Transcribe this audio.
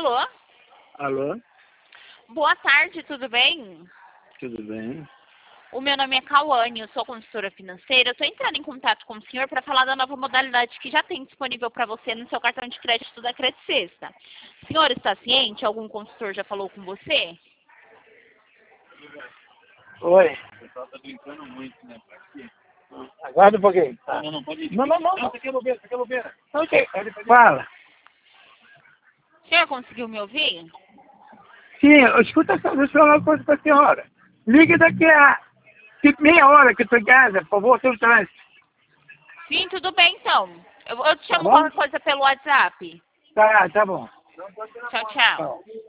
Alô? Alô? Boa tarde, tudo bem? Tudo bem? O meu nome é Cauane, eu sou consultora financeira. Eu estou entrando em contato com o senhor para falar da nova modalidade que já tem disponível para você no seu cartão de crédito da Credit Sexta. O senhor está ciente? Algum consultor já falou com você? Oi. O pessoal tá brincando muito, né? Aguarda um pouquinho. Tá. Não, pode ir. Não. Não, isso aqui é bobeira, isso aqui é bobeira. Ok. Fala. O senhor conseguiu me ouvir? Sim, escuta só, deixa eu falar uma coisa para a senhora. Ligue daqui a tipo meia hora que eu estou em casa, por favor, tem o trânsito. Sim, tudo bem então. Eu te chamo bom? qualquer coisa pelo WhatsApp. Tá bom. Tchau, tchau. Tchau.